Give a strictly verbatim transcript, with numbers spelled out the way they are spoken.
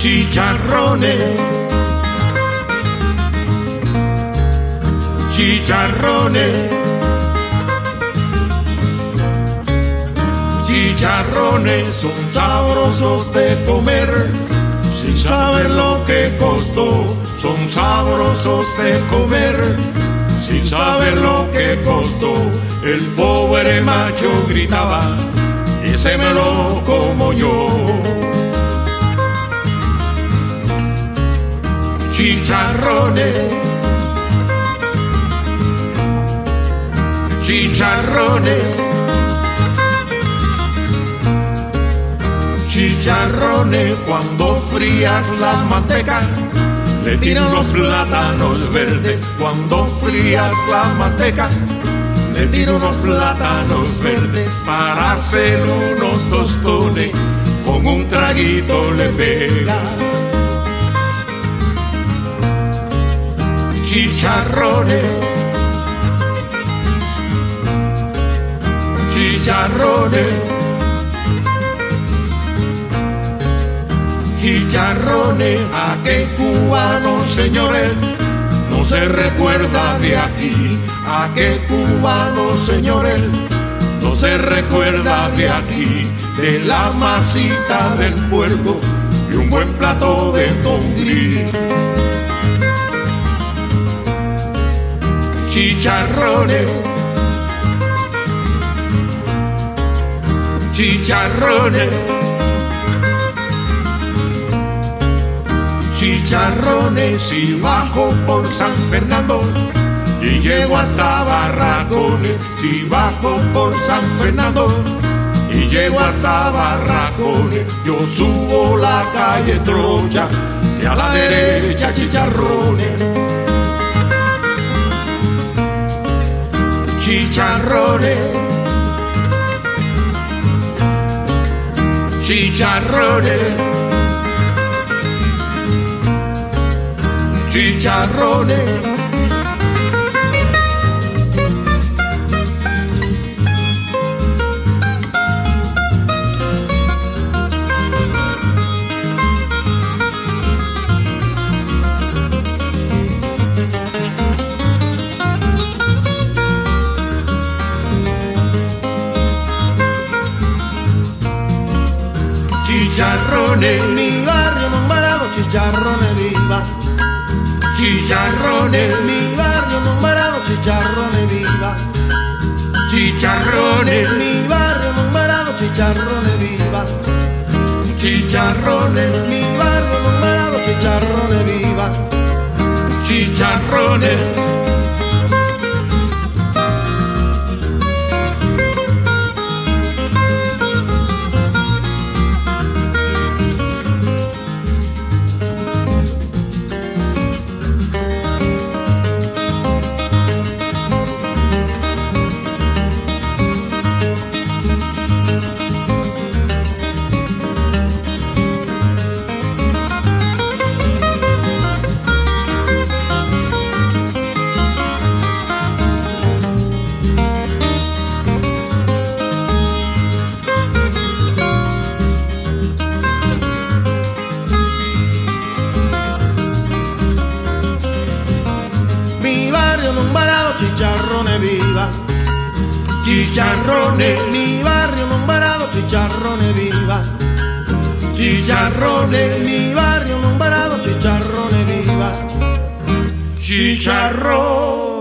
chicharrones, chicharrones, chicharrones son sabrosos de comer, sin saber lo que costó, son sabrosos de comer, sin saber lo que costó. El pobre macho gritaba, ese me lo como yo. Chicharrones, chicharrones, chicharrones. Cuando frías la manteca, le tiran los plátanos verdes. Cuando frías la manteca, le tiro unos plátanos verdes para hacer unos tostones, con un traguito le pega. Chicharrones, chicharrones, chicharrones. A qué cubano, señores, no se recuerda de aquí. A qué cubano, señores, no se recuerda de aquí. De la masita del puerco y un buen plato de congrí. Chicharrones, chicharrones, chicharrones. Si bajo por San Fernando y llego hasta Barracones, si bajo por San Fernando y llego hasta Barracones, yo subo la calle Troya y a la derecha chicharrones. Chicharrones, chicharrones, chicharrones. Chicharrones, mi barrio nombrado chicharrones viva. Chicharrones, mi barrio nombrado chicharrones viva. Chicharrones, mi barrio nombrado chicharrones viva. Chicharrones, mi barrio nombrado chicharrones viva. Chicharrones. Nombrado chicharrones viva. Chicharrones, mi barrio nombrado chicharrones viva. Chicharrones, mi barrio nombrado chicharrones viva. Chicharrones.